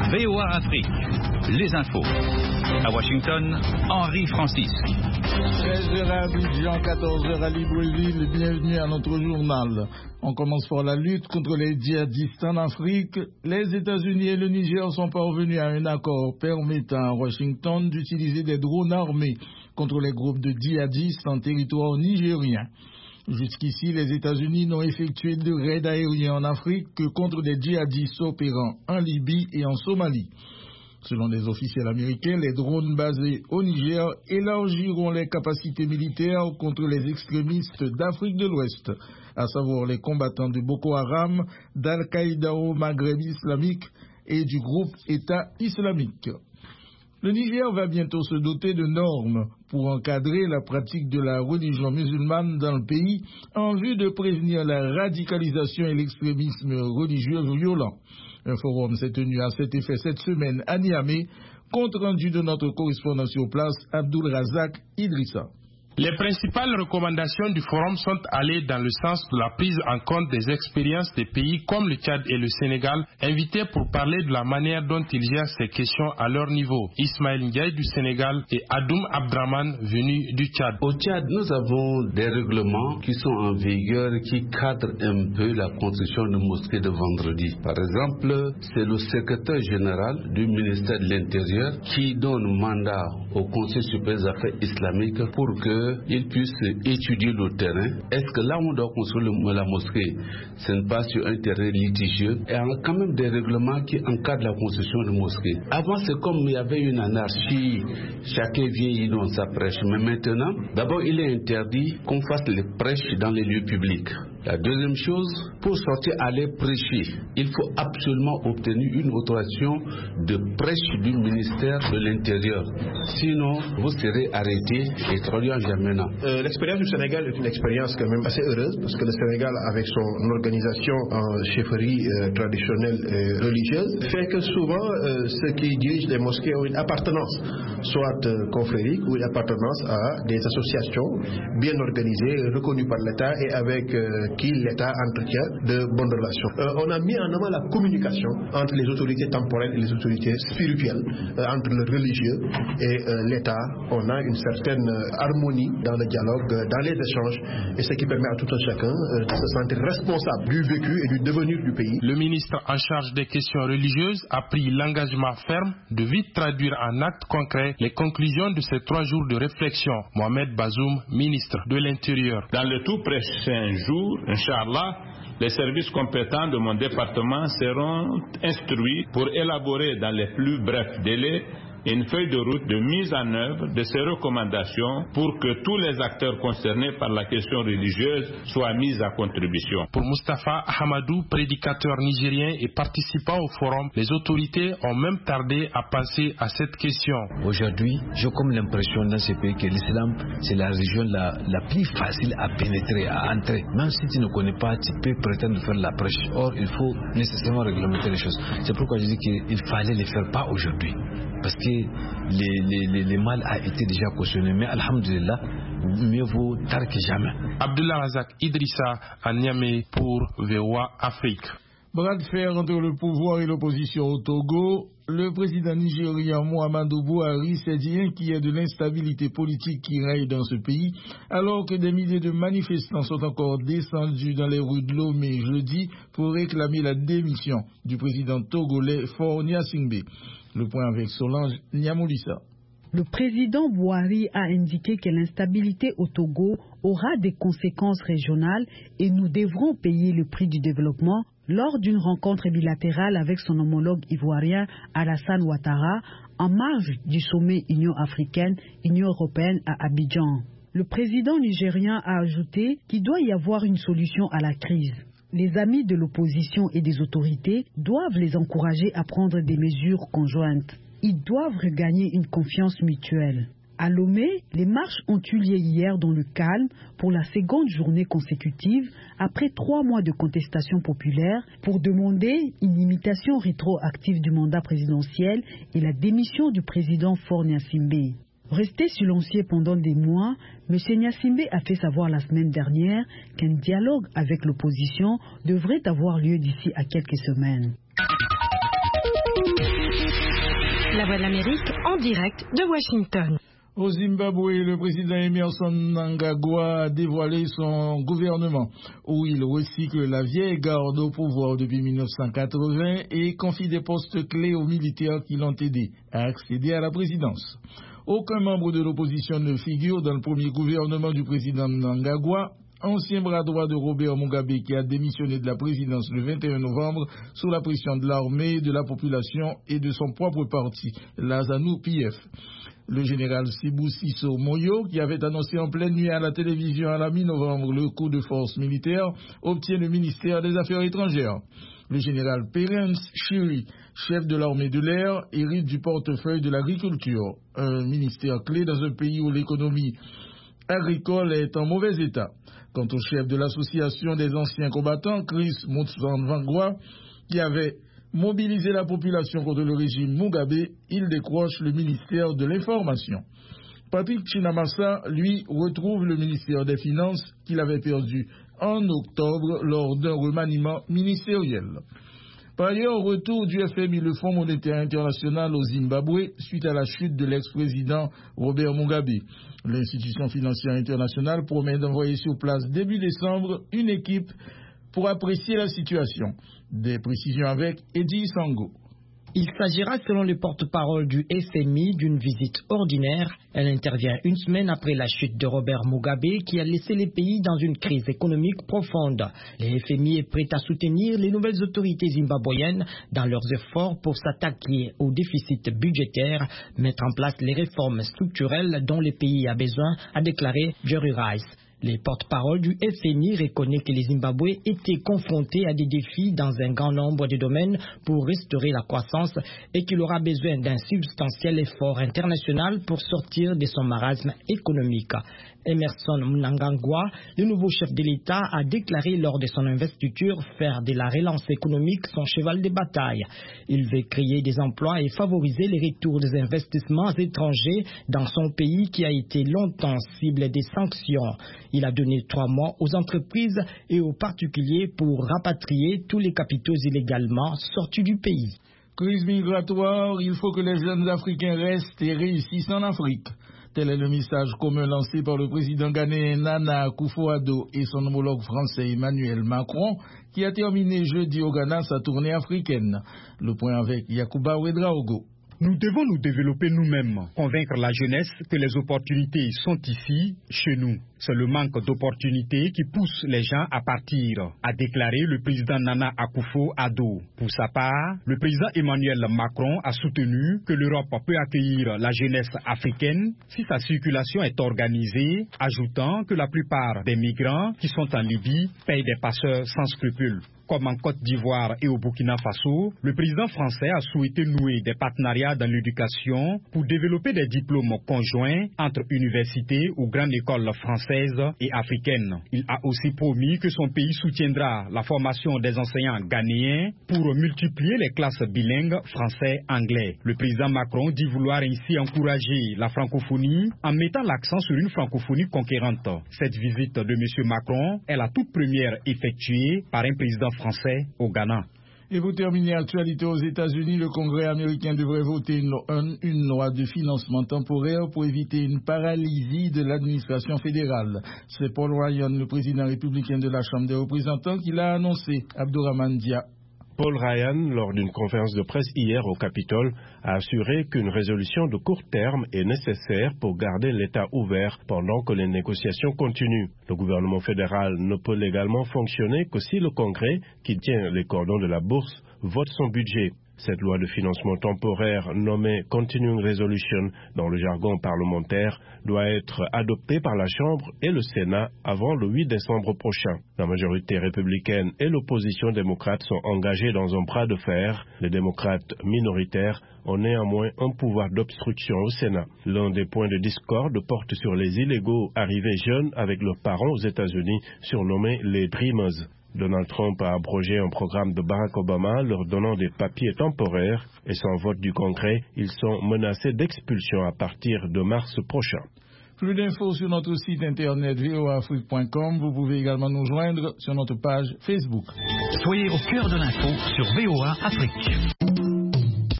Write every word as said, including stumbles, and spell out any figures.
V O A Afrique, les infos. À Washington, Henri Francis. treize heures à Abidjan, quatorze heures à Libreville, bienvenue à notre journal. On commence par la lutte contre les djihadistes en Afrique. Les États-Unis et le Niger sont parvenus à un accord permettant à Washington d'utiliser des drones armés contre les groupes de djihadistes en territoire nigérien. Jusqu'ici, les États-Unis n'ont effectué de raids aériens en Afrique que contre des djihadistes opérant en Libye et en Somalie. Selon des officiels américains, les drones basés au Niger élargiront les capacités militaires contre les extrémistes d'Afrique de l'Ouest, à savoir les combattants de Boko Haram, d'Al-Qaïda au Maghreb islamique et du groupe État islamique. Le Niger va bientôt se doter de normes pour encadrer la pratique de la religion musulmane dans le pays en vue de prévenir la radicalisation et l'extrémisme religieux violent. Un forum s'est tenu à cet effet cette semaine à Niamey, compte rendu de notre correspondant sur place, Abdul Razak Idrissa. Les principales recommandations du forum sont allées dans le sens de la prise en compte des expériences des pays comme le Tchad et le Sénégal, invités pour parler de la manière dont ils gèrent ces questions à leur niveau. Ismaël Ndiaye du Sénégal et Adoum Abdraman venu du Tchad. Au Tchad, nous avons des règlements qui sont en vigueur qui cadrent un peu la construction de mosquées de vendredi. Par exemple, c'est le secrétaire général du ministère de l'Intérieur qui donne mandat au Conseil supérieur des affaires islamiques pour que ils puissent étudier le terrain. Est-ce que là où on doit construire la mosquée, ce n'est pas sur un terrain litigieux? Et il y a quand même des règlements qui encadrent la construction de mosquées. Avant, c'est comme il y avait une anarchie, chacun vient dans sa prêche. Mais maintenant, d'abord, il est interdit qu'on fasse les prêches dans les lieux publics. La deuxième chose, pour sortir aller prêcher, il faut absolument obtenir une autorisation de prêche du ministère de l'Intérieur. Sinon, vous serez arrêté et traduit en Jamena. Euh, l'expérience du Sénégal est une expérience quand même assez heureuse parce que le Sénégal, avec son organisation en chefferie euh, traditionnelle et religieuse, fait que souvent euh, ceux qui dirigent les mosquées ont une appartenance, soit euh, confrérique ou une appartenance à des associations bien organisées, reconnues par l'État et avec euh, qui l'État entretient de bonnes relations. Euh, on a mis en avant la communication entre les autorités temporelles et les autorités spirituelles, euh, entre le religieux et euh, l'État. On a une certaine euh, harmonie dans le dialogue, euh, dans les échanges, et ce qui permet à tout un chacun euh, de se sentir responsable du vécu et du devenir du pays. Le ministre en charge des questions religieuses a pris l'engagement ferme de vite traduire en actes concrets les conclusions de ces trois jours de réflexion. Mohamed Bazoum, ministre de l'Intérieur. Dans le tout prochain jour, Inch'Allah, les services compétents de mon département seront instruits pour élaborer dans les plus brefs délais une feuille de route de mise en œuvre de ces recommandations pour que tous les acteurs concernés par la question religieuse soient mis à contribution. Pour Mustafa Hamadou, prédicateur nigérien et participant au forum, les autorités ont même tardé à penser à cette question. Aujourd'hui, j'ai comme l'impression dans ce pays que l'islam, c'est la religion la, la plus facile à pénétrer, à entrer. Même si tu ne connais pas, tu peux prétendre faire la prêche. Or, il faut nécessairement réglementer les choses. C'est pourquoi je dis qu'il fallait les faire pas aujourd'hui. Parce que les, les, les, les mal a été déjà cautionné. Mais alhamdulillah, mieux vaut tard que jamais. Abdullah Razak Idrissa à Niamey pour V O A Afrique. Bras de fer entre le pouvoir et l'opposition au Togo. Le président nigérien Muhammadu Buhari s'est dit inquiet de l'instabilité politique qui règne dans ce pays, alors que des milliers de manifestants sont encore descendus dans les rues de Lomé jeudi pour réclamer la démission du président togolais Faure Gnassingbé. Le point avec Solange Niamoulissa. Le président Buhari a indiqué que l'instabilité au Togo aura des conséquences régionales et nous devrons payer le prix du développement lors d'une rencontre bilatérale avec son homologue ivoirien Alassane Ouattara en marge du sommet Union africaine-Union européenne à Abidjan. Le président nigérien a ajouté qu'il doit y avoir une solution à la crise. Les amis de l'opposition et des autorités doivent les encourager à prendre des mesures conjointes. Ils doivent regagner une confiance mutuelle. À Lomé, les marches ont eu lieu hier dans le calme pour la seconde journée consécutive après trois mois de contestation populaire pour demander une limitation rétroactive du mandat présidentiel et la démission du président Faure Gnassingbé. Resté silencieux pendant des mois, M. Gnassingbé a fait savoir la semaine dernière qu'un dialogue avec l'opposition devrait avoir lieu d'ici à quelques semaines. Voix de l'Amérique, en direct de Washington. Au Zimbabwe, le président Emmerson Mnangagwa a dévoilé son gouvernement, où il recycle la vieille garde au pouvoir depuis mille neuf cent quatre-vingts et confie des postes clés aux militaires qui l'ont aidé à accéder à la présidence. Aucun membre de l'opposition ne figure dans le premier gouvernement du président Mnangagwa, ancien bras droit de Robert Mugabe qui a démissionné de la présidence le vingt et un novembre sous la pression de l'armée, de la population et de son propre parti, la ZANU-P F. Le général Sibusiso Moyo, qui avait annoncé en pleine nuit à la télévision à la mi-novembre le coup de force militaire, obtient le ministère des Affaires étrangères. Le général Perence Shiri, chef de l'armée de l'air, hérite du portefeuille de l'agriculture, un ministère clé dans un pays où l'économie agricole est en mauvais état. Quant au chef de l'association des anciens combattants, Chris Mutsvangwa, qui avait mobiliser la population contre le régime Mugabe, il décroche le ministère de l'Information. Patrick Chinamasa, lui, retrouve le ministère des Finances qu'il avait perdu en octobre lors d'un remaniement ministériel. Par ailleurs, au retour du F M I, le Fonds monétaire international au Zimbabwe, suite à la chute de l'ex-président Robert Mugabe. L'institution financière internationale promet d'envoyer sur place début décembre une équipe pour apprécier la situation. Des précisions avec Eddie Sango. Il s'agira, selon le porte-parole du F M I, d'une visite ordinaire. Elle intervient une semaine après la chute de Robert Mugabe qui a laissé les pays dans une crise économique profonde. Le F M I est prêt à soutenir les nouvelles autorités zimbabwéennes dans leurs efforts pour s'attaquer au déficit budgétaire, mettre en place les réformes structurelles dont le pays a besoin, a déclaré Jerry Rice. Le porte-parole du F M I reconnaît que les Zimbabwe étaient confrontés à des défis dans un grand nombre de domaines pour restaurer la croissance et qu'il aura besoin d'un substantiel effort international pour sortir de son marasme économique. Emerson Mnangagwa, le nouveau chef de l'État, a déclaré lors de son investiture faire de la relance économique son cheval de bataille. Il veut créer des emplois et favoriser le retour des investissements étrangers dans son pays qui a été longtemps cible des sanctions. Il a donné trois mois aux entreprises et aux particuliers pour rapatrier tous les capitaux illégalement sortis du pays. Crise migratoire, il faut que les jeunes Africains restent et réussissent en Afrique. Tel est le message commun lancé par le président ghanéen Nana Akufo-Addo et son homologue français Emmanuel Macron, qui a terminé jeudi au Ghana sa tournée africaine. Le point avec Yacouba Ouedraogo. Nous devons nous développer nous-mêmes, convaincre la jeunesse que les opportunités sont ici, chez nous. C'est le manque d'opportunités qui pousse les gens à partir, a déclaré le président Nana Akufo-Addo. Pour sa part, le président Emmanuel Macron a soutenu que l'Europe peut accueillir la jeunesse africaine si sa circulation est organisée, ajoutant que la plupart des migrants qui sont en Libye payent des passeurs sans scrupules. Comme en Côte d'Ivoire et au Burkina Faso, le président français a souhaité nouer des partenariats dans l'éducation pour développer des diplômes conjoints entre universités ou grandes écoles françaises et africaines. Il a aussi promis que son pays soutiendra la formation des enseignants ghanéens pour multiplier les classes bilingues français-anglais. Le président Macron dit vouloir ainsi encourager la francophonie en mettant l'accent sur une francophonie conquérante. Cette visite de M. Macron est la toute première effectuée par un président français au Ghana. Et pour terminer, actualité aux États-Unis, le Congrès américain devrait voter une, une, une loi de financement temporaire pour éviter une paralysie de l'administration fédérale. C'est Paul Ryan, le président républicain de la Chambre des représentants, qui l'a annoncé. Abdourahmane Dia. Paul Ryan, lors d'une conférence de presse hier au Capitole, a assuré qu'une résolution de court terme est nécessaire pour garder l'État ouvert pendant que les négociations continuent. Le gouvernement fédéral ne peut légalement fonctionner que si le Congrès, qui tient les cordons de la bourse, vote son budget. Cette loi de financement temporaire nommée Continuing Resolution dans le jargon parlementaire doit être adoptée par la Chambre et le Sénat avant le huit décembre prochain. La majorité républicaine et l'opposition démocrate sont engagées dans un bras de fer. Les démocrates minoritaires ont néanmoins un pouvoir d'obstruction au Sénat. L'un des points de discorde porte sur les illégaux arrivés jeunes avec leurs parents aux États-Unis, surnommés les Dreamers. Donald Trump a abrogé un programme de Barack Obama leur donnant des papiers temporaires et sans vote du Congrès, ils sont menacés d'expulsion à partir de mars prochain. Plus d'infos sur notre site internet v o a afrique point com. Vous pouvez également nous joindre sur notre page Facebook. Soyez au cœur de l'info sur V O A Afrique.